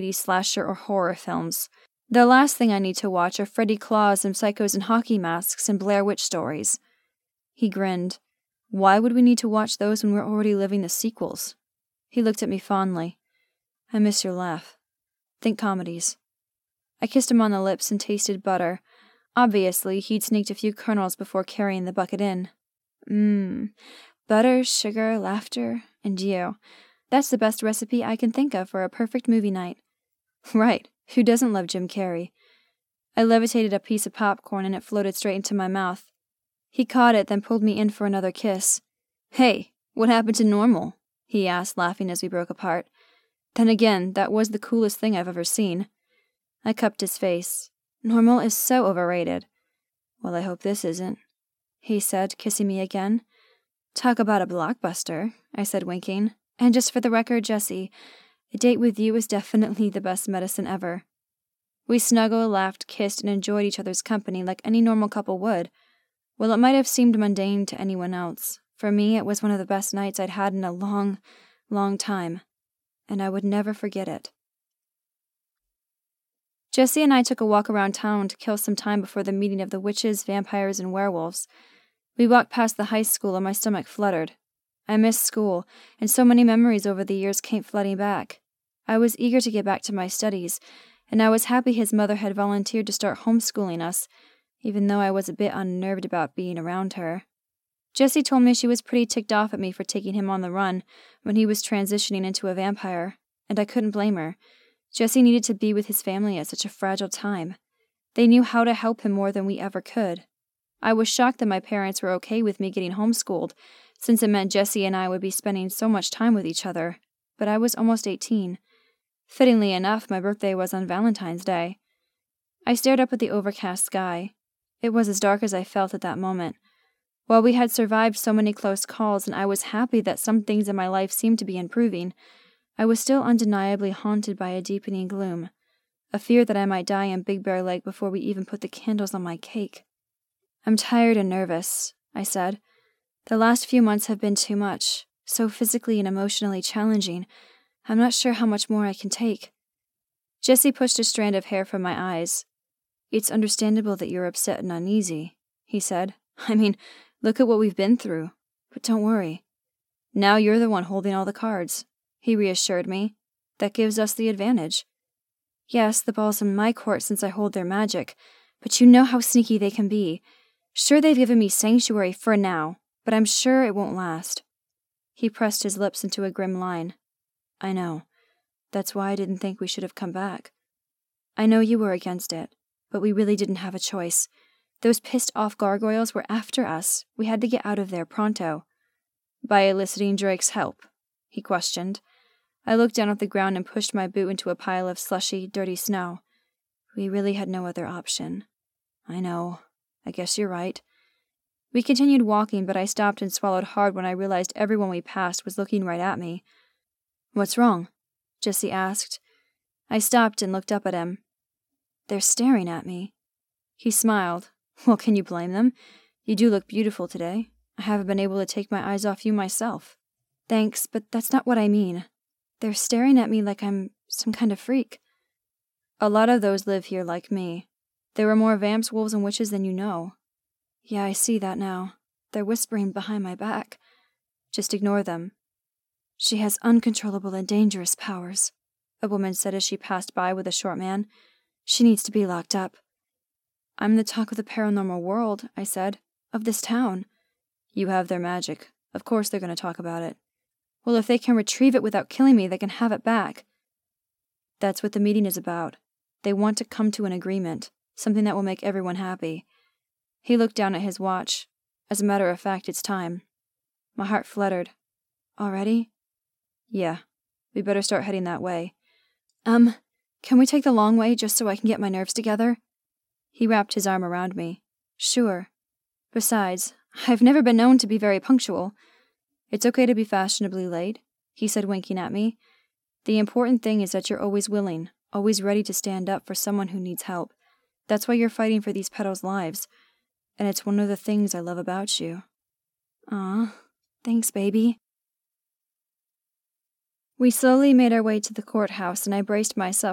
slasher or horror films. The last thing I need to watch are Freddy Claus and psychos in hockey masks and Blair Witch stories. He grinned. Why would we need to watch those when we're already living the sequels? He looked at me fondly. I miss your laugh. Think comedies. I kissed him on the lips and tasted butter. Obviously, he'd sneaked a few kernels before carrying the bucket in. Butter, sugar, laughter, and you. That's the best recipe I can think of for a perfect movie night. Right, who doesn't love Jim Carrey? I levitated a piece of popcorn and it floated straight into my mouth. He caught it, then pulled me in for another kiss. Hey, what happened to Normal? He asked, laughing as we broke apart. Then again, that was the coolest thing I've ever seen. I cupped his face. Normal is so overrated. Well, I hope this isn't, he said, kissing me again. Talk about a blockbuster, I said, winking. And just for the record, Jessie, a date with you is definitely the best medicine ever. We snuggled, laughed, kissed, and enjoyed each other's company like any normal couple would. Well, it might have seemed mundane to anyone else. For me, it was one of the best nights I'd had in a long, long time. And I would never forget it. Jessie and I took a walk around town to kill some time before the meeting of the witches, vampires, and werewolves. We walked past the high school and my stomach fluttered. I missed school, and so many memories over the years came flooding back. I was eager to get back to my studies, and I was happy his mother had volunteered to start homeschooling us, even though I was a bit unnerved about being around her. Jessie told me she was pretty ticked off at me for taking him on the run when he was transitioning into a vampire, and I couldn't blame her. Jessie needed to be with his family at such a fragile time. They knew how to help him more than we ever could. I was shocked that my parents were okay with me getting homeschooled, since it meant Jessie and I would be spending so much time with each other, but I was almost 18. Fittingly enough, my birthday was on Valentine's Day. I stared up at the overcast sky. It was as dark as I felt at that moment. While we had survived so many close calls and I was happy that some things in my life seemed to be improving, I was still undeniably haunted by a deepening gloom, a fear that I might die in Big Bear Lake before we even put the candles on my cake. I'm tired and nervous, I said. The last few months have been too much, so physically and emotionally challenging. I'm not sure how much more I can take. Jessie pushed a strand of hair from my eyes. It's understandable that you're upset and uneasy, he said. I mean, look at what we've been through. But don't worry. Now you're the one holding all the cards, he reassured me. That gives us the advantage. Yes, the ball's in my court since I hold their magic, but you know how sneaky they can be. Sure, they've given me sanctuary for now, but I'm sure it won't last. He pressed his lips into a grim line. I know. That's why I didn't think we should have come back. I know you were against it, but we really didn't have a choice. Those pissed-off gargoyles were after us. We had to get out of there pronto. By eliciting Drake's help? He questioned. I looked down at the ground and pushed my boot into a pile of slushy, dirty snow. We really had no other option. I know. I guess you're right. We continued walking, but I stopped and swallowed hard when I realized everyone we passed was looking right at me. What's wrong? Jessie asked. I stopped and looked up at him. They're staring at me. He smiled. Well, can you blame them? You do look beautiful today. I haven't been able to take my eyes off you myself. Thanks, but that's not what I mean. They're staring at me like I'm some kind of freak. A lot of those live here like me. There are more vamps, wolves, and witches than you know. Yeah, I see that now. They're whispering behind my back. Just ignore them. She has uncontrollable and dangerous powers, a woman said as she passed by with a short man. She needs to be locked up. I'm the talk of the paranormal world, I said. Of this town. You have their magic. Of course they're going to talk about it. Well, if they can retrieve it without killing me, they can have it back. That's what the meeting is about. They want to come to an agreement, something that will make everyone happy. He looked down at his watch. As a matter of fact, it's time. My heart fluttered. Already? Yeah. We better start heading that way. Can we take the long way just so I can get my nerves together? He wrapped his arm around me. Sure. Besides, I've never been known to be very punctual. It's okay to be fashionably late, he said, winking at me. The important thing is that you're always willing, always ready to stand up for someone who needs help. That's why you're fighting for these petals' lives. And it's one of the things I love about you. Aw, thanks, baby. We slowly made our way to the courthouse, and I braced myself